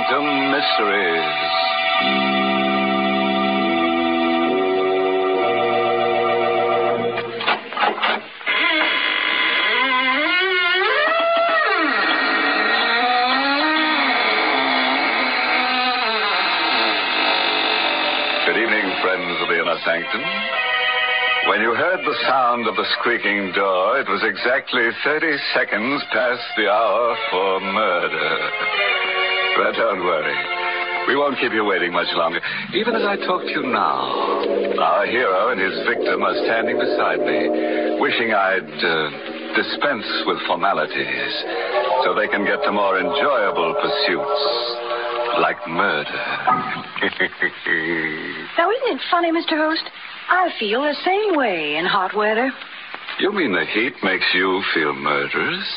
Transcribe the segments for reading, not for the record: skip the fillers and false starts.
Sanctum Mysteries. Good evening, friends of the Inner Sanctum. When you heard the sound of the squeaking door, it was exactly 30 seconds past the hour for murder. But don't worry. We won't keep you waiting much longer. Even as I talk to you now, our hero and his victim are standing beside me, wishing I'd dispense with formalities so they can get to more enjoyable pursuits, like murder. Now, isn't it funny, Mr. Host? I feel the same way in hot weather. You mean the heat makes you feel murderous?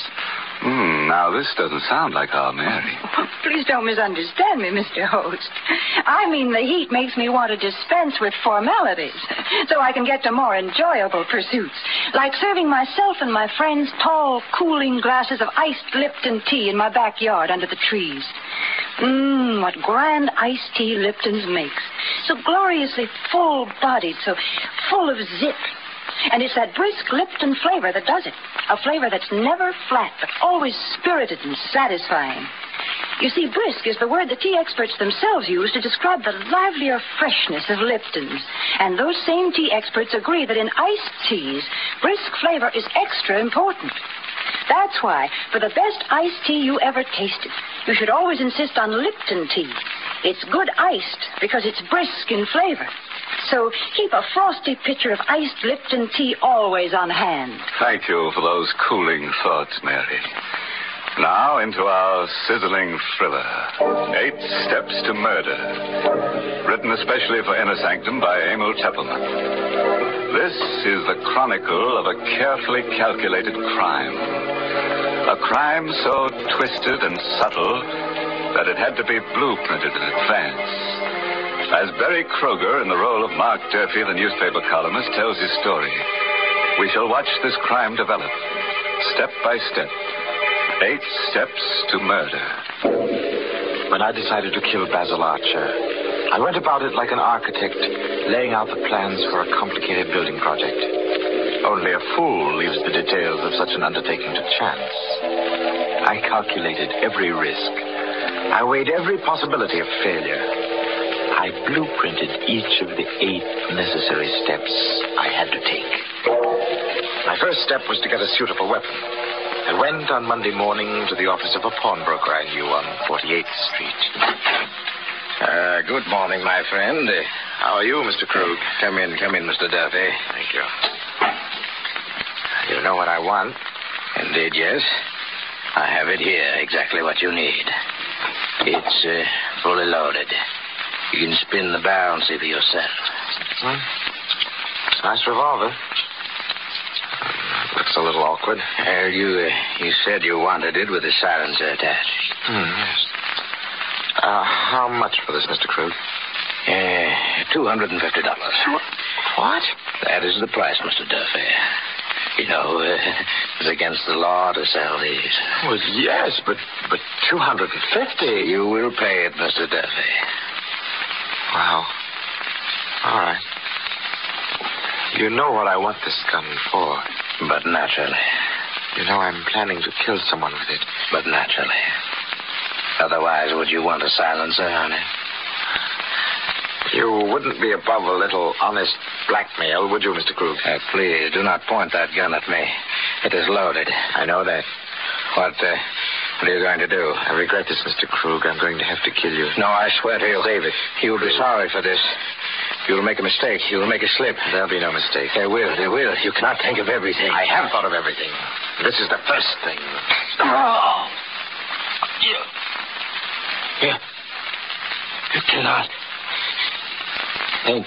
Now, this doesn't sound like our Mary. Please don't misunderstand me, Mr. Host. I mean the heat makes me want to dispense with formalities so I can get to more enjoyable pursuits, like serving myself and my friends tall, cooling glasses of iced Lipton tea in my backyard under the trees. What grand iced tea Lipton's makes. So gloriously full-bodied, so full of zip. And it's that brisk Lipton flavor that does it. A flavor that's never flat, but always spirited and satisfying. You see, brisk is the word the tea experts themselves use to describe the livelier freshness of Lipton's. And those same tea experts agree that in iced teas, brisk flavor is extra important. That's why, for the best iced tea you ever tasted, you should always insist on Lipton tea. It's good iced because it's brisk in flavor. So keep a frosty pitcher of iced Lipton tea always on hand. Thank you for those cooling thoughts, Mary. Now into our sizzling thriller, 8 Steps to Murder, written especially for Inner Sanctum by Emil Teppelman. This is the chronicle of a carefully calculated crime. A crime so twisted and subtle that it had to be blueprinted in advance. As Barry Kroger, in the role of Mark Durfee, the newspaper columnist, tells his story, we shall watch this crime develop, step by step. 8 Steps to Murder. When I decided to kill Basil Archer, I went about it like an architect, laying out the plans for a complicated building project. Only a fool leaves the details of such an undertaking to chance. I calculated every risk. I weighed every possibility of failure. I blueprinted each of the 8 necessary steps I had to take. My first step was to get a suitable weapon. I went on Monday morning to the office of a pawnbroker I knew on 48th Street. Good morning, my friend. How are you, Mr. Krug? Come in, Mr. Duffy. Thank you. You know what I want? Indeed, yes. I have it here, exactly what you need. It's fully loaded. You can spin the barrel and see for yourself. It's a nice revolver. Looks a little awkward. Well, you said you wanted it with a silencer attached. Yes. How much for this, Mr. Krug? $250. What? That is the price, Mr. Duffy. You know, it's against the law to sell these. Well, yes, but $250. You will pay it, Mr. Duffy. Wow. All right. You know what I want this gun for. But naturally. You know I'm planning to kill someone with it. But naturally. Otherwise, would you want a silencer on it? You wouldn't be above a little honest blackmail, would you, Mr. Krug? Please, do not point that gun at me. It is loaded. I know that. What are you going to do? I regret this, Mr. Krug. I'm going to have to kill you. No, I swear to you. Save it. You will be sorry for this. You will make a mistake. You will make a slip. There'll be no mistake. There will. You cannot think of everything. I have thought of everything. This is the first thing. Oh! You cannot think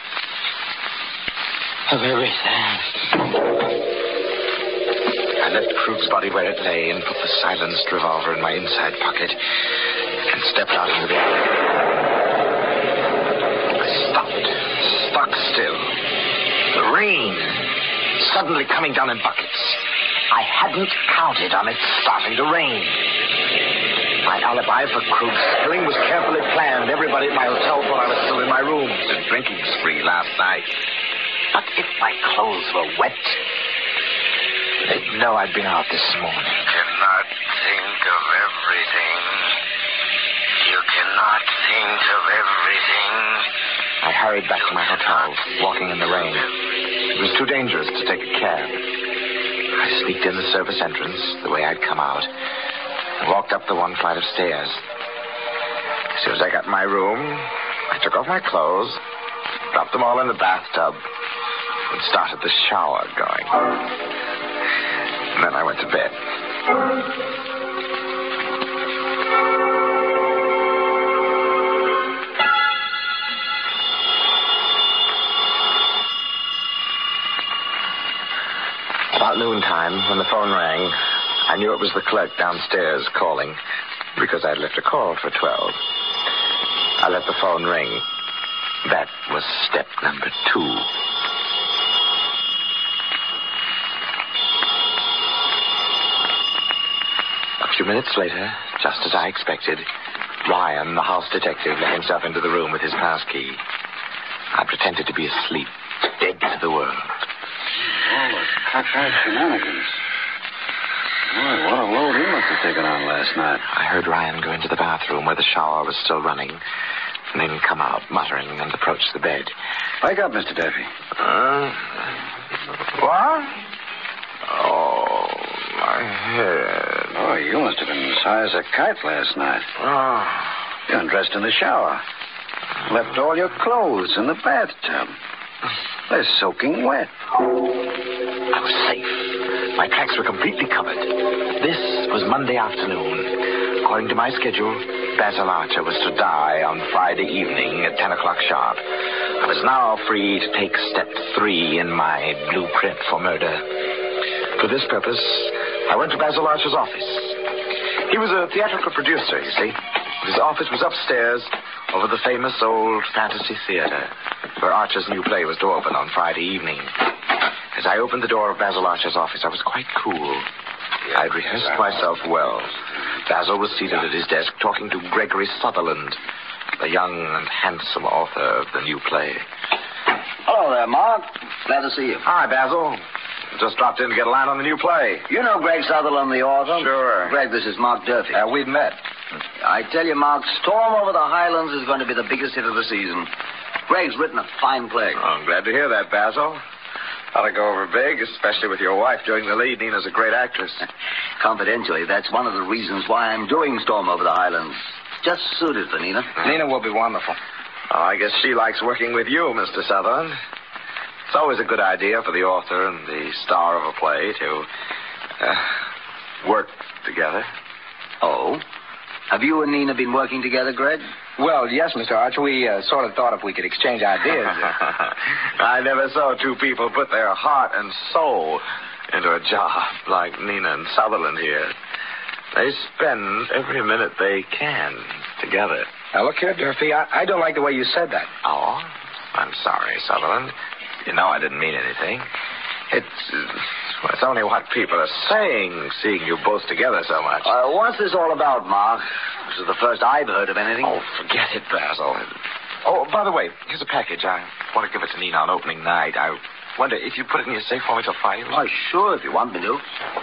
of everything. I left Krug's body where it lay and put the silenced revolver in my inside pocket and stepped out into the air. I stopped, stock still. The rain suddenly coming down in buckets. I hadn't counted on it starting to rain. My alibi for Krug's killing was carefully planned. Everybody at my hotel thought I was still in my room. It was a drinking spree last night. But if my clothes were wet, they'd know I'd been out this morning. You cannot think of everything. You cannot think of everything. I hurried back to my hotel, walking in the rain. It was too dangerous to take a cab. I sneaked in the service entrance, the way I'd come out, and walked up the one flight of stairs. As soon as I got in my room, I took off my clothes, dropped them all in the bathtub, and started the shower going. And then I went to bed. About noontime, when the phone rang, I knew it was the clerk downstairs calling, because I'd left a call for 12. I let the phone ring. That was step number 2. A few minutes later, just as I expected, Ryan, the house detective, let himself into the room with his pass key. I pretended to be asleep, dead to the world. All the cockeyed shenanigans. Boy, what a load he must have taken on last night. I heard Ryan go into the bathroom where the shower was still running, and then come out muttering and approach the bed. Wake up, Mr. Duffy. What? Oh, my head. Oh, you must have been as high as a kite last night. Oh. You undressed in the shower. Left all your clothes in the bathtub. They're soaking wet. I was safe. My tracks were completely covered. This was Monday afternoon. According to my schedule, Basil Archer was to die on Friday evening at 10 o'clock sharp. I was now free to take step 3 in my blueprint for murder. For this purpose, I went to Basil Archer's office. He was a theatrical producer, you see. His office was upstairs over the famous old Fantasy Theater, where Archer's new play was to open on Friday evening. As I opened the door of Basil Archer's office, I was quite cool. I'd rehearsed myself well. Basil was seated at his desk talking to Gregory Sutherland, the young and handsome author of the new play. Hello there, Mark. Glad to see you. Hi, Basil. Just dropped in to get a line on the new play. You know Greg Sutherland, the author? Sure. Greg, this is Mark Durfee. We've met. I tell you, Mark, Storm Over the Highlands is going to be the biggest hit of the season. Greg's written a fine play. Oh, I'm glad to hear that, Basil. Ought to go over big, especially with your wife doing the lead. Nina's a great actress. Confidentially, that's one of the reasons why I'm doing Storm Over the Highlands. Just suited for Nina. Nina will be wonderful. Oh, I guess she likes working with you, Mr. Sutherland. It's always a good idea for the author and the star of a play to work together. Oh? Have you and Nina been working together, Greg? Well, yes, Mr. Archer. We sort of thought if we could exchange ideas. I never saw two people put their heart and soul into a job like Nina and Sutherland here. They spend every minute they can together. Now, look here, Durfee. I don't like the way you said that. Oh? I'm sorry, Sutherland. You know I didn't mean anything. It's only what people are saying, seeing you both together so much. What's this all about, Mark? This is the first I've heard of anything. Oh, forget it, Basil. Oh, by the way, here's a package. I want to give it to Nina on opening night. I wonder if you put it in your safe for me till Friday. Oh, sure, if you want me to.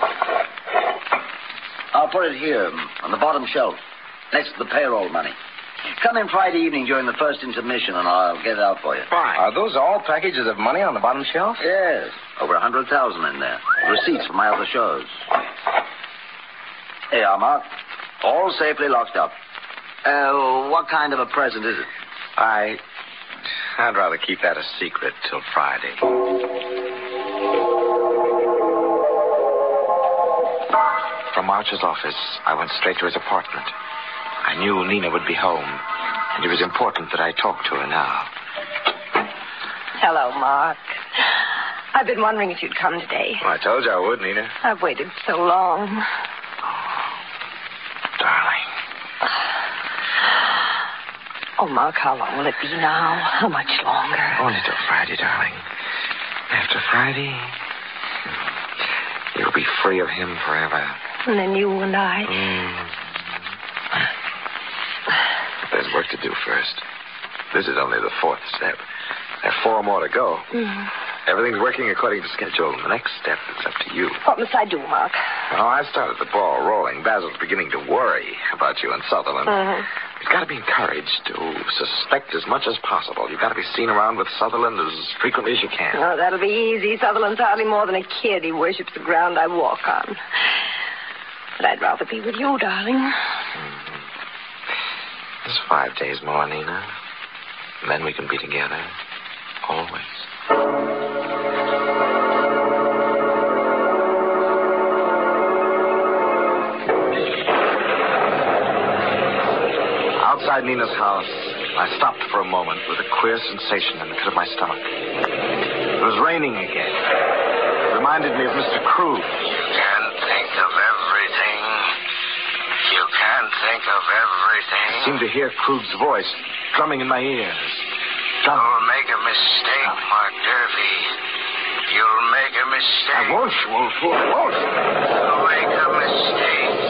I'll put it here, on the bottom shelf, next to the payroll money. Come in Friday evening during the first intermission, and I'll get it out for you. Fine. Are those all packages of money on the bottom shelf? Yes, over 100,000 in there. Receipts for my other shows. Here you are, Mark. All safely locked up. What kind of a present is it? I'd rather keep that a secret till Friday. From Archer's office, I went straight to his apartment. I knew Nina would be home, and it was important that I talk to her now. Hello, Mark. I've been wondering if you'd come today. Well, I told you I would, Nina. I've waited so long. Darling. Oh, Mark, how long will it be now? How much longer? Only till Friday, darling. After Friday, you'll be free of him forever. And then you and I. work to do first. This is only the 4th step. There are 4 more to go. Everything's working according to schedule. The next step is up to you. What must I do, Mark? Oh, I started the ball rolling. Basil's beginning to worry about you and Sutherland. You've got to be encouraged to suspect as much as possible. You've got to be seen around with Sutherland as frequently as you can. Oh, that'll be easy. Sutherland's hardly more than a kid. He worships the ground I walk on. But I'd rather be with you, darling. Just 5 days more, Nina. And then we can be together. Always. Outside Nina's house, I stopped for a moment with a queer sensation in the pit of my stomach. It was raining again. It reminded me of Mr. Krug. You can't think of everything. You can't think of everything. I seemed to hear Krug's voice drumming in my ears. You'll make a mistake, Mark Durfee. You'll make a mistake. I won't, Wolf. I won't. You'll make a mistake.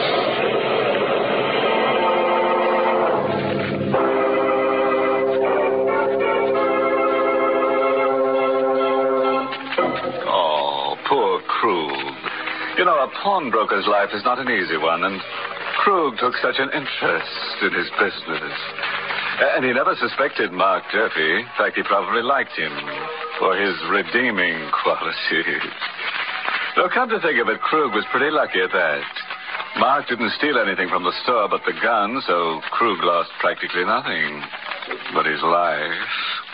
Oh, poor Krug. You know, a pawnbroker's life is not an easy one, and Krug took such an interest in his business. And he never suspected Mark Durfee. In fact, he probably liked him for his redeeming qualities. Though, come to think of it, Krug was pretty lucky at that. Mark didn't steal anything from the store but the gun, so Krug lost practically nothing but his life.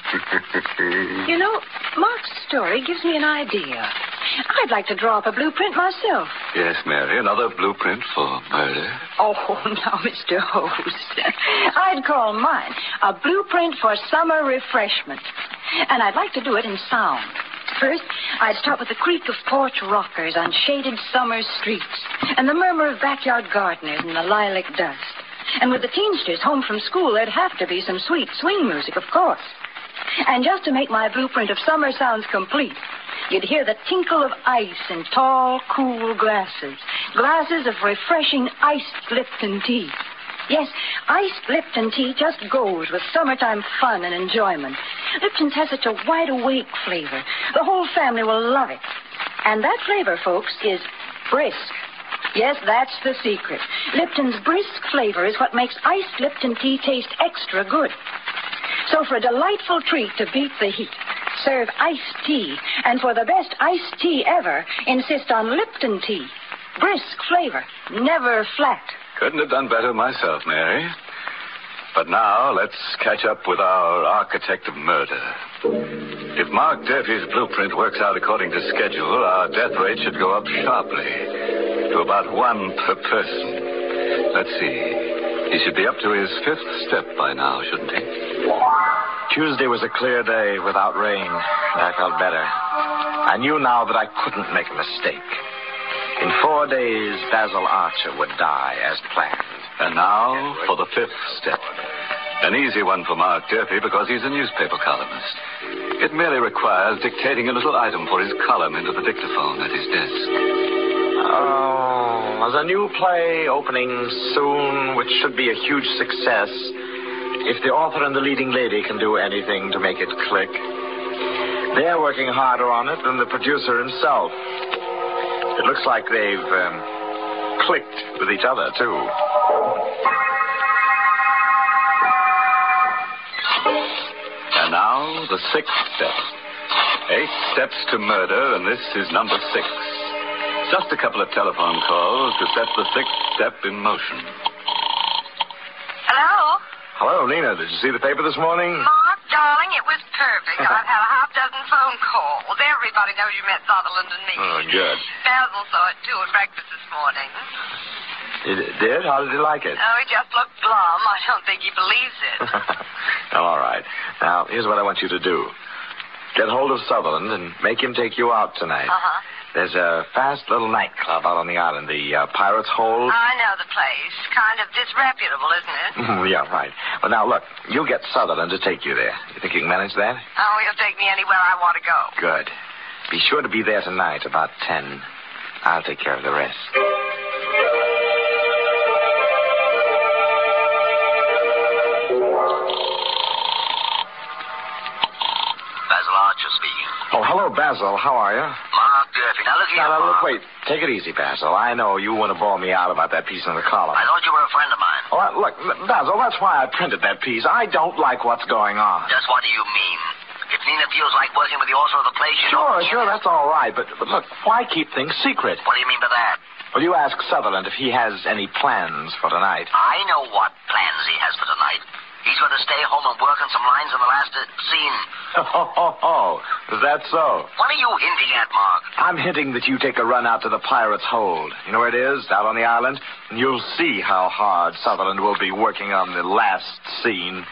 You know, Mark's story gives me an idea. I'd like to draw up a blueprint myself. Yes, Mary, another blueprint for murder. Oh, now, Mr. Host. I'd call mine a blueprint for summer refreshment. And I'd like to do it in sound. First, I'd start with the creak of porch rockers on shaded summer streets, and the murmur of backyard gardeners in the lilac dust. And with the teensters home from school, there'd have to be some sweet swing music, of course. And just to make my blueprint of summer sounds complete, you'd hear the tinkle of ice in tall, cool glasses. Glasses of refreshing iced Lipton tea. Yes, iced Lipton tea just goes with summertime fun and enjoyment. Lipton's has such a wide-awake flavor. The whole family will love it. And that flavor, folks, is brisk. Yes, that's the secret. Lipton's brisk flavor is what makes iced Lipton tea taste extra good. So for a delightful treat to beat the heat, serve iced tea. And for the best iced tea ever, insist on Lipton tea. Brisk flavor, never flat. Couldn't have done better myself, Mary. But now, let's catch up with our architect of murder. If Mark Durfee's blueprint works out according to schedule, our death rate should go up sharply to about 1 per person. Let's see. He should be up to his 5th step by now, shouldn't he? Tuesday was a clear day without rain, and I felt better. I knew now that I couldn't make a mistake. In 4 days, Basil Archer would die as planned. And now for the 5th step. An easy one for Mark Durfee because he's a newspaper columnist. It merely requires dictating a little item for his column into the dictaphone at his desk. Oh, there's a new play opening soon, which should be a huge success. If the author and the leading lady can do anything to make it click. They're working harder on it than the producer himself. It looks like they've clicked with each other, too. And now, the 6th step. 8 steps to murder, and this is number 6. Just a couple of telephone calls to set the 6th step in motion. Hello? Hello, Nina. Did you see the paper this morning? Mark, darling, it was perfect. I've had a half-dozen phone calls. Everybody knows you met Sutherland and me. Oh, good. Basil saw it, too, at breakfast this morning. It did? How did he like it? Oh, he just looked glum. I don't think he believes it. Oh, all right. Now, here's what I want you to do. Get hold of Sutherland and make him take you out tonight. Uh-huh. There's a fast little nightclub out on the island, the Pirate's Hole. I know the place. Kind of disreputable, isn't it? Yeah, right. Well, now, look, you get Sutherland to take you there. You think you can manage that? Oh, he'll take me anywhere I want to go. Good. Be sure to be there tonight about 10. I'll take care of the rest. Oh, Basil, how are you? Mark Durfee. Now, look here, Now, Mark. look, wait. Take it easy, Basil. I know you want to ball me out about that piece in the column. I thought you were a friend of mine. Oh, look, Basil, that's why I printed that piece. I don't like what's going on. Just what do you mean? If Nina feels like working with the author of the play, she Sure, that's all right. But look, why keep things secret? What do you mean by that? Well, you ask Sutherland if he has any plans for tonight. I know what plans he has for tonight. He's going to stay home and work on some lines in the last scene. Oh, is that so? What are you hinting at, Mark? I'm hinting that you take a run out to the Pirates' Hold. You know where it is? Out on the island? And you'll see how hard Sutherland will be working on the last scene.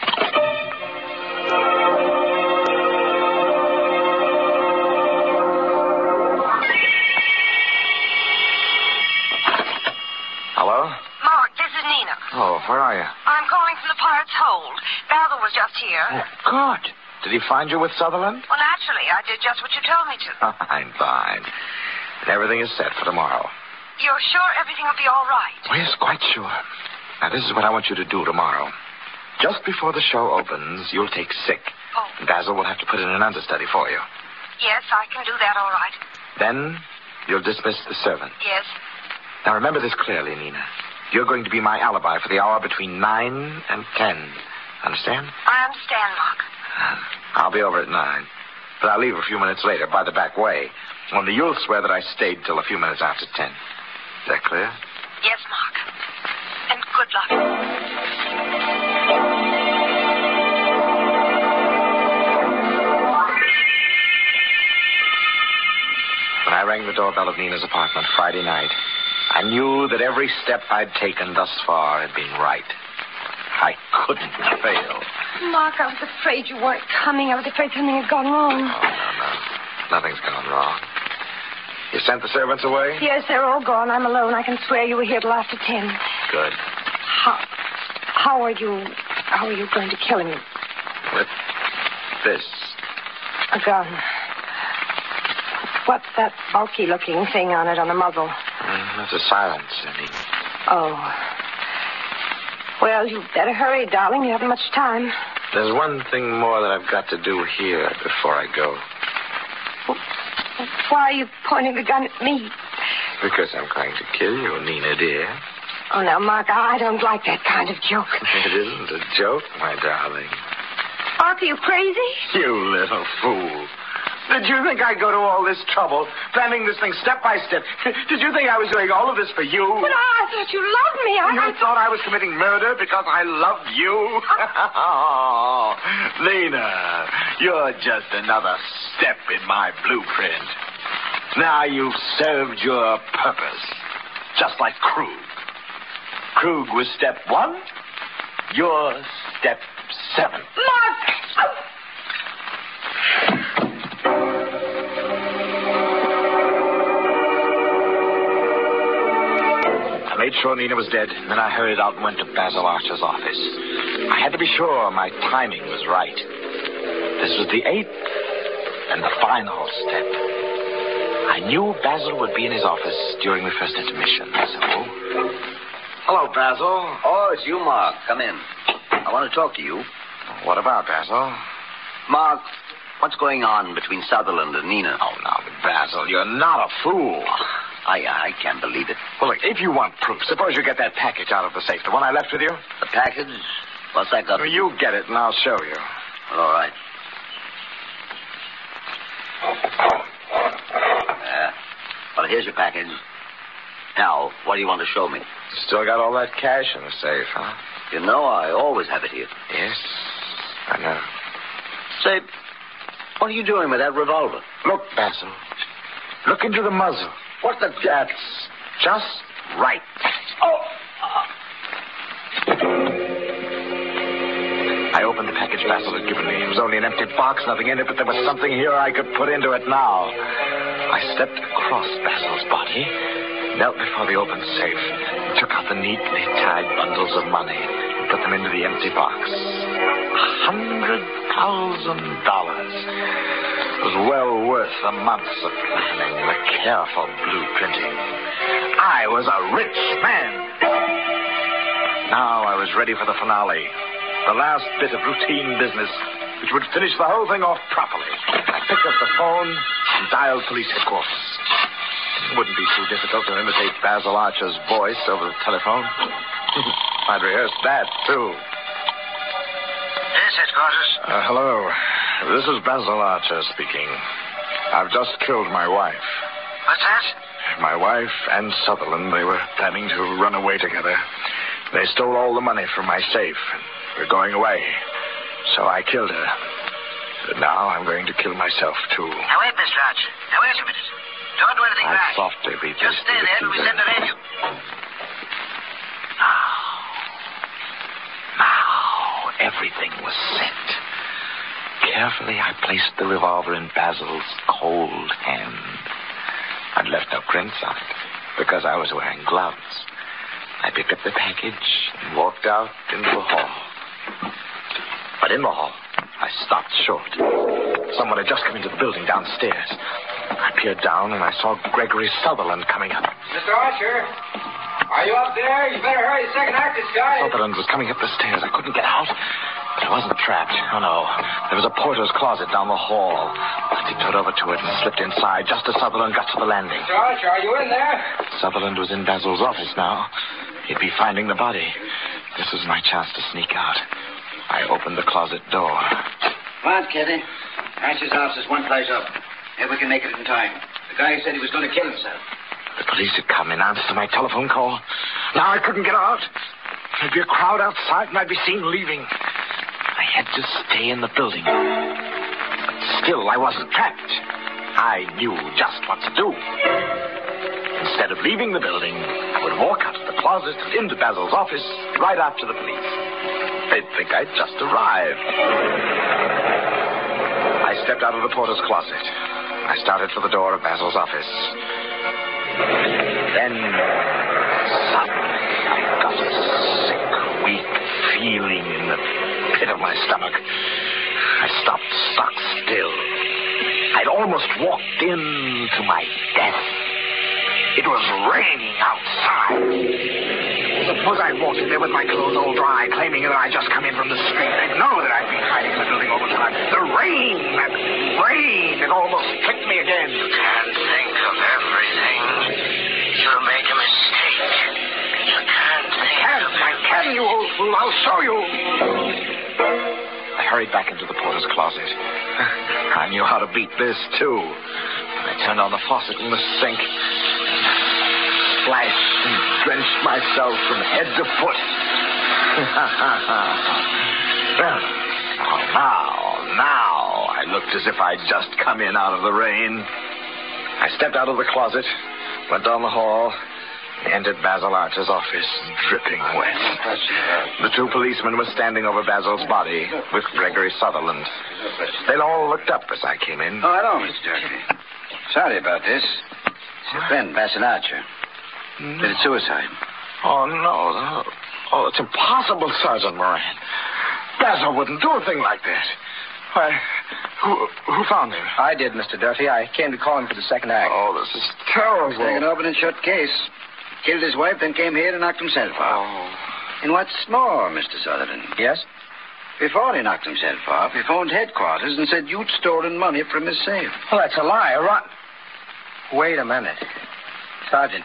Hello? Mark, this is Nina. Oh, where are you? I'm calling from the Pirates' Hold. Basil was just here. Oh, good. Did he find you with Sutherland? Well, naturally, I did just what you told me to. Fine. And everything is set for tomorrow. You're sure everything will be all right? Oh, yes, quite sure. Now, this is what I want you to do tomorrow. Just before the show opens, you'll take sick. Oh. And Basil will have to put in an understudy for you. Yes, I can do that all right. Then you'll dismiss the servant. Yes. Now, remember this clearly, Nina. You're going to be my alibi for the hour between 9 and 10. Understand? I understand, Mark. I'll be over at 9. But I'll leave a few minutes later by the back way. Only you'll swear that I stayed till a few minutes after 10. Is that clear? Yes, Mark. And good luck. When I rang the doorbell of Nina's apartment Friday night, I knew that every step I'd taken thus far had been right. I couldn't fail. Mark, I was afraid you weren't coming. I was afraid something had gone wrong. Oh, no. Nothing's gone wrong. You sent the servants away? Yes, they're all gone. I'm alone. I can swear you were here till after 10. Good. How are you going to kill him? With this. A gun. What's that bulky-looking thing on it on the muzzle? That's a silencer, Nina. Oh. Well, you'd better hurry, darling. You haven't much time. There's one thing more that I've got to do here before I go. Why are you pointing the gun at me? Because I'm going to kill you, Nina, dear. Oh, now, Mark, I don't like that kind of joke. It isn't a joke, my darling. Mark, are you crazy? You little fool. Did you think I'd go to all this trouble, planning this thing step by step? Did you think I was doing all of this for you? But I thought you loved me. You thought I was committing murder because I loved you? Oh, Lena, you're just another step in my blueprint. Now you've served your purpose, just like Krug. Krug was step 1, you're step 7. Mark! I made sure Nina was dead, and then I hurried out and went to Basil Archer's office. I had to be sure my timing was right. This was the 8th and the final step. I knew Basil would be in his office during the first intermission, so... Hello, Basil. Oh, it's you, Mark. Come in. I want to talk to you. What about, Basil? Mark, what's going on between Sutherland and Nina? Oh, now, Basil, you're not a fool. I can't believe it. Well, look, if you want proof, suppose you get that package out of the safe, the one I left with you. The package? What's that got? Well, you get it, and I'll show you. Well, all right. Well, here's your package. Now, what do you want to show me? Still got all that cash in the safe, huh? You know I always have it here. Yes, I know. Say, what are you doing with that revolver? Look, Basil. Look into the muzzle. What the... That's just right. Oh! I opened the package Basil had given me. It was only an empty box, nothing in it, but there was something here I could put into it now. I stepped across Basil's body, knelt before the open safe, and took out the neatly tied bundles of money and put them into the empty box. $100,000. It was well worth the months of planning, the careful blueprinting. I was a rich man. Now I was ready for the finale. The last bit of routine business which would finish the whole thing off properly. I picked up the phone and dialed police headquarters. It wouldn't be too difficult to imitate Basil Archer's voice over the telephone. I'd rehearsed that, too. Yes, headquarters. Hello. This is Basil Archer speaking. I've just killed my wife. What's that? My wife and Sutherland, they were planning to run away together. They stole all the money from my safe, and we're going away. So I killed her. But now I'm going to kill myself, too. Now, wait, Mr. Archer. Now, wait a minute. Don't do anything I'll rash. softly beat Just this stay there till we send the radio. Now, everything was set. Carefully, I placed the revolver in Basil's cold hand. I'd left no prints on it because I was wearing gloves. I picked up the package and walked out into the hall. But in the hall, I stopped short. Someone had just come into the building downstairs. I peered down and I saw Gregory Sutherland coming up. Mr. Archer, are you up there? You better hurry. The second act is starting. Sutherland was coming up the stairs. I couldn't get out. But I wasn't trapped. Oh, no. There was a porter's closet down the hall. I tiptoed over to it and slipped inside just as Sutherland got to the landing. Mr. Archer, are you in there? Sutherland was in Basil's office now. He'd be finding the body. This was my chance to sneak out. I opened the closet door. Come on, Kitty. Archer's house is one place up. If we can make it in time. The guy said he was going to kill himself. The police had come in answer to my telephone call. Now I couldn't get out. There'd be a crowd outside and I'd be seen leaving. I had to stay in the building. But still, I wasn't trapped. I knew just what to do. Instead of leaving the building, I would walk out of the closet and into Basil's office right after the police. They'd think I'd just arrived. I stepped out of the porter's closet. I started for the door of Basil's office. Then, suddenly, I got a sick, weak feeling in the pit of my stomach. I stopped stock still. I'd almost walked into my death. It was raining outside. Suppose I'd walked in there with my clothes all dry, claiming that I'd just come in from the street. They'd know that I'd been hiding in the building all the time. The rain, it almost tricked me again. You can't think of everything. You'll make a mistake. You can't think of I can, you old fool. I'll show you. I hurried back into the porter's closet. I knew how to beat this, too. I turned on the faucet in the sink. Splashed and drenched myself from head to foot. Now, I looked as if I'd just come in out of the rain. I stepped out of the closet, went down the hall, and entered Basil Archer's office, dripping wet. The two policemen were standing over Basil's body with Gregory Sutherland. They all looked up as I came in. Oh, hello, Mr. Durfee. Sorry about this. It's your friend, Basil Archer. Committed suicide. Oh, no. Oh, it's impossible, Sergeant Moran. Basil wouldn't do a thing like that. Why, who found him? I did, Mr. Durfee. I came to call him for the second act. Oh, this is terrible. Like an open and shut case. Killed his wife, then came here and knocked himself off. Oh. And what's more, Mr. Sutherland, Yes? before he knocked himself off, he phoned headquarters and said you'd stolen money from his safe. Oh, that's a lie. Wait a minute. Sergeant.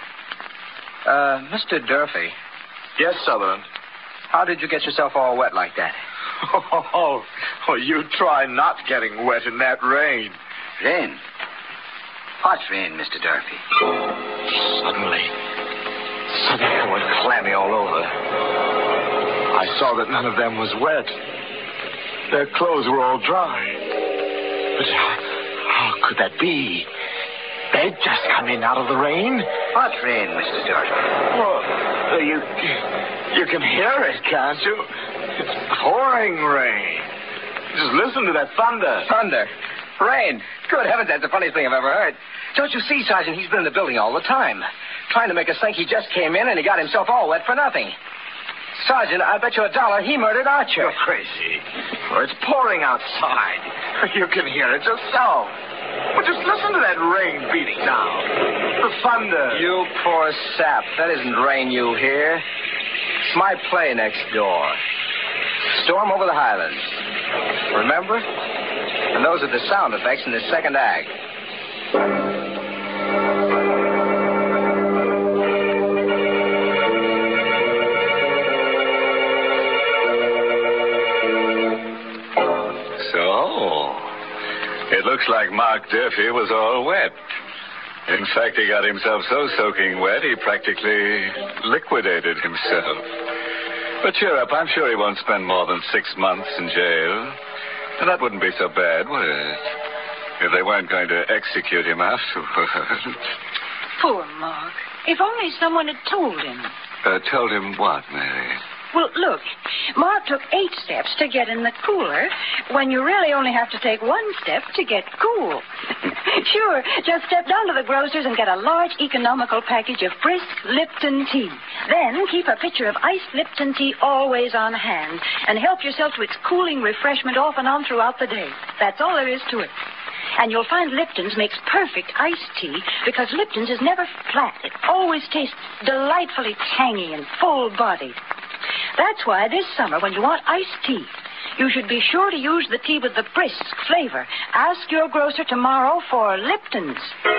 Mr. Durfee, Yes, Sutherland. how did you get yourself all wet like that? Oh, you try not getting wet in that rain. Rain? What rain, Mr. Durfee? Suddenly, I went clammy all over. I saw that none of them was wet. Their clothes were all dry. But how could that be? They'd just come in out of the rain. What rain, Mr. Durfee? Well, you can hear it, can't you? It's pouring rain. Just listen to that thunder. Thunder. Rain. Good heavens, that's the funniest thing I've ever heard. Don't you see, Sergeant, he's been in the building all the time. Trying to make us think he just came in and he got himself all wet for nothing. Sergeant, I bet you $1 he murdered Archer. You're crazy. Well, it's pouring outside. You can hear it yourself. Well, just listen to that rain beating down. The thunder. You poor sap. That isn't rain you hear. It's my play next door. Storm over the Highlands. Remember? And those are the sound effects in the second act. It looks like Mark Durfee was all wet. In fact, he got himself so soaking wet, he practically liquidated himself. But cheer up, I'm sure he won't spend more than 6 months in jail. And that wouldn't be so bad, would it? If they weren't going to execute him afterwards. Poor Mark. If only someone had told him. Told him what, Mary? Well, look, Mark took 8 steps to get in the cooler when you really only have to take 1 step to get cool. Sure, just step down to the grocer's and get a large economical package of brisk Lipton tea. Then keep a pitcher of iced Lipton tea always on hand and help yourself to its cooling refreshment off and on throughout the day. That's all there is to it. And you'll find Lipton's makes perfect iced tea because Lipton's is never flat. It always tastes delightfully tangy and full-bodied. That's why this summer, when you want iced tea, you should be sure to use the tea with the brisk flavor. Ask your grocer tomorrow for Lipton's.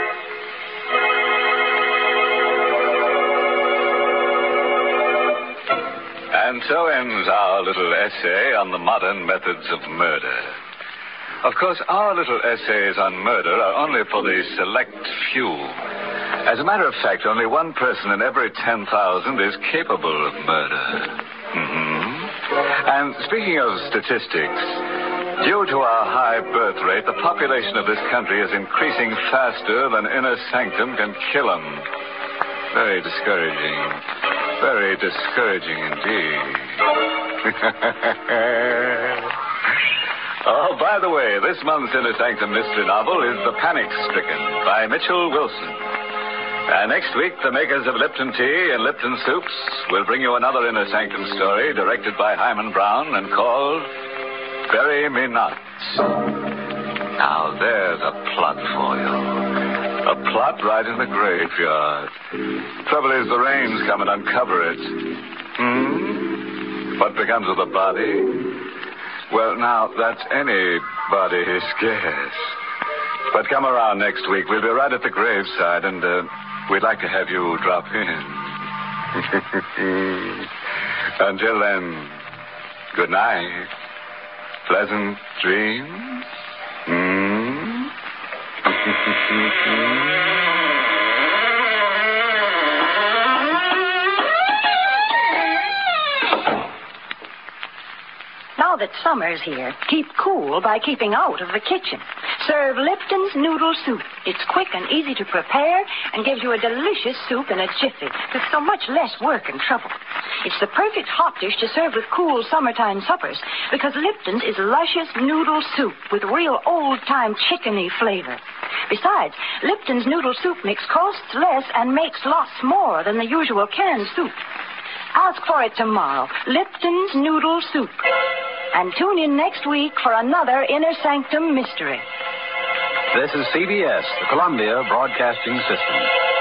And so ends our little essay on the modern methods of murder. Of course, our little essays on murder are only for the select few. As a matter of fact, only 1 person in every 10,000 is capable of murder. And speaking of statistics, due to our high birth rate, the population of this country is increasing faster than Inner Sanctum can kill them. Very discouraging. Very discouraging indeed. Oh, by the way, this month's Inner Sanctum mystery novel is The Panic Stricken by Mitchell Wilson. Next week, the makers of Lipton Tea and Lipton Soups will bring you another Inner Sanctum story directed by Hyman Brown and called Bury Me Not. Now, there's a plot for you. A plot right in the graveyard. Trouble is, the rains come and uncover it. What becomes of the body? Well, now, that's anybody's guess. But come around next week. We'll be right at the graveside, and we'd like to have you drop in. Until then, good night. Pleasant dreams. Now that summer's here, keep cool by keeping out of the kitchen. Serve Lipton's Noodle Soup. It's quick and easy to prepare and gives you a delicious soup in a jiffy with so much less work and trouble. It's the perfect hot dish to serve with cool summertime suppers because Lipton's is luscious noodle soup with real old-time chickeny flavor. Besides, Lipton's Noodle Soup mix costs less and makes lots more than the usual canned soup. Ask for it tomorrow. Lipton's Noodle Soup. And tune in next week for another Inner Sanctum mystery. This is CBS, the Columbia Broadcasting System.